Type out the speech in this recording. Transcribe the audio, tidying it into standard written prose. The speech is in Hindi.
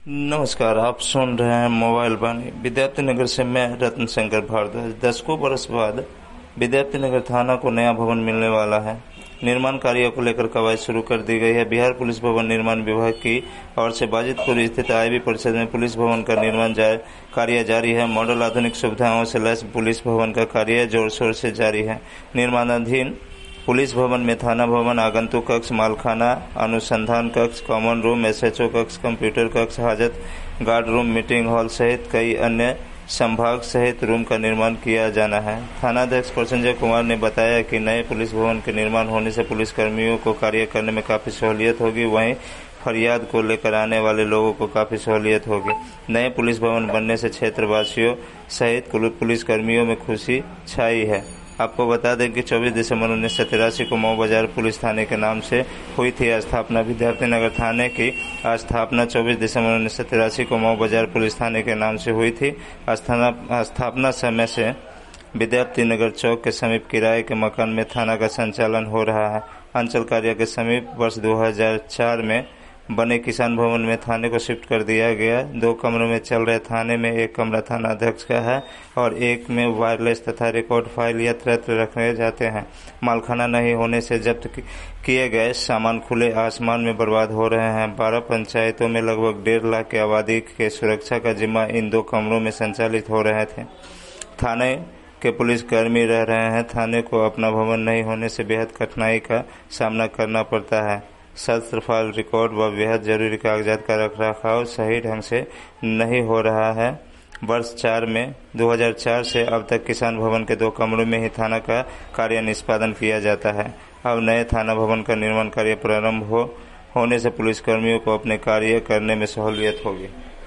नमस्कार, आप सुन रहे हैं मोबाइल वाणी। विद्यार्थी नगर से मैं रत्न शंकर भारद्वाज। दशकों बरस बाद विद्यार्थी नगर थाना को नया भवन मिलने वाला है। निर्माण कार्यों को लेकर कवायद शुरू कर दी गई है। बिहार पुलिस भवन निर्माण विभाग की ओर से बाजितपुर स्थित आईबी परिसर में पुलिस भवन का निर्माण कार्य जारी है। मॉडल आधुनिक सुविधाओं से लैस पुलिस भवन का कार्य जोर शोर से जारी है। निर्माणाधीन पुलिस भवन में थाना भवन, आगंतुक कक्ष, मालखाना, अनुसंधान कक्ष, कॉमन रूम, एसएचओ कक्ष, कंप्यूटर कक्ष, हाजत गार्ड रूम, मीटिंग हॉल सहित कई अन्य संभाग सहित रूम का निर्माण किया जाना है। थानाध्यक्ष प्रसंजय कुमार ने बताया कि नए पुलिस भवन के निर्माण होने से पुलिस कर्मियों को कार्य करने में काफी सहूलियत होगी, वहीं फरियाद को लेकर आने वाले लोगों को काफी सहूलियत होगी। नए पुलिस भवन बनने से क्षेत्रवासियों सहित पुलिस कर्मियों में खुशी छाई है। आपको बता दें कि 24 दिसंबर 1983 को मऊ बाजार पुलिस थाने के नाम से हुई थी स्थापना। विद्यार्थी नगर थाने की स्थापना 24 दिसंबर 1983 को मऊ बाजार पुलिस थाने के नाम से हुई थी। स्थापना समय से विद्यार्थी नगर चौक के समीप किराए के मकान में थाना का संचालन हो रहा है। अंचल कार्य के समीप वर्ष 2004 में बने किसान भवन में थाने को शिफ्ट कर दिया गया। 2 कमरों में चल रहे थाने में एक कमरा थाना अध्यक्ष का है और एक में वायरलेस तथा रिकॉर्ड फाइल यत्र रखे जाते हैं। मालखाना नहीं होने से जब्त किए गए सामान खुले आसमान में बर्बाद हो रहे हैं। 12 पंचायतों में लगभग 1.5 लाख की आबादी के सुरक्षा का जिम्मा इन 2 कमरों में संचालित हो रहे थे। थाने के पुलिस कर्मी रह रहे हैं। थाने को अपना भवन नहीं होने से बेहद कठिनाई का सामना करना पड़ता है। शस्त्र, फाइल, रिकॉर्ड व बेहद जरूरी कागजात का रखरखाव सही ढंग से नहीं हो रहा है। वर्ष 2004 से अब तक किसान भवन के 2 कमरों में ही थाना का कार्य निष्पादन किया जाता है। अब नए थाना भवन का निर्माण कार्य प्रारंभ होने से पुलिस कर्मियों को अपने कार्य करने में सहूलियत होगी।